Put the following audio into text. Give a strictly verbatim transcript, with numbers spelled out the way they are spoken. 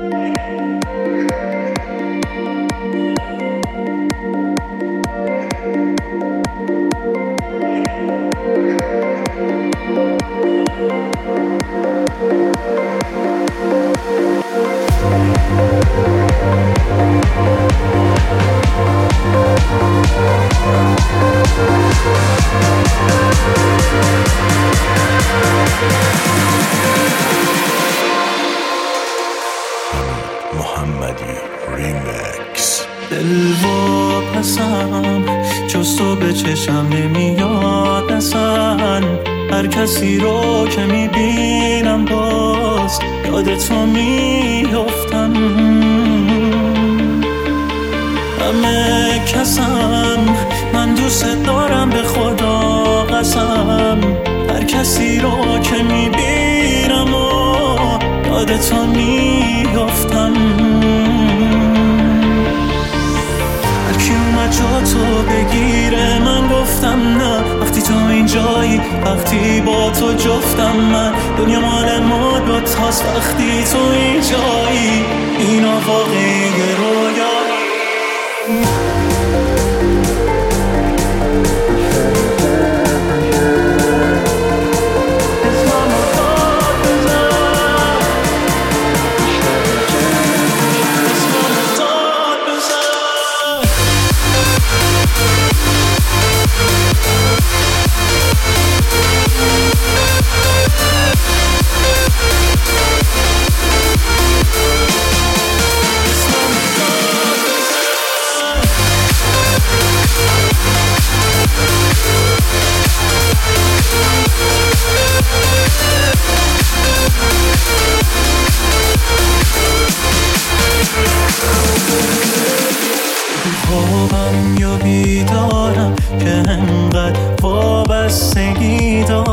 محمدی ریمکس. دل واپسم جز تو به چشم نمیاد اصلا، هر کسی رو که میبینم باز یاد تو میفتم. همه کسم من دوست دارم به خدا قسم، هر کسی رو که میبینم و یاد تو میفتم. هرکی اومد جا تو بگیره من گفتم نه، وقتی تو اینجایی وقتی با تو جفتم، من دنیا مال ما دوتاست وقتی تو اینجایی، اینا واقعی رویایی. خوابم یا بیدارم که انقدر وابستگی دارم،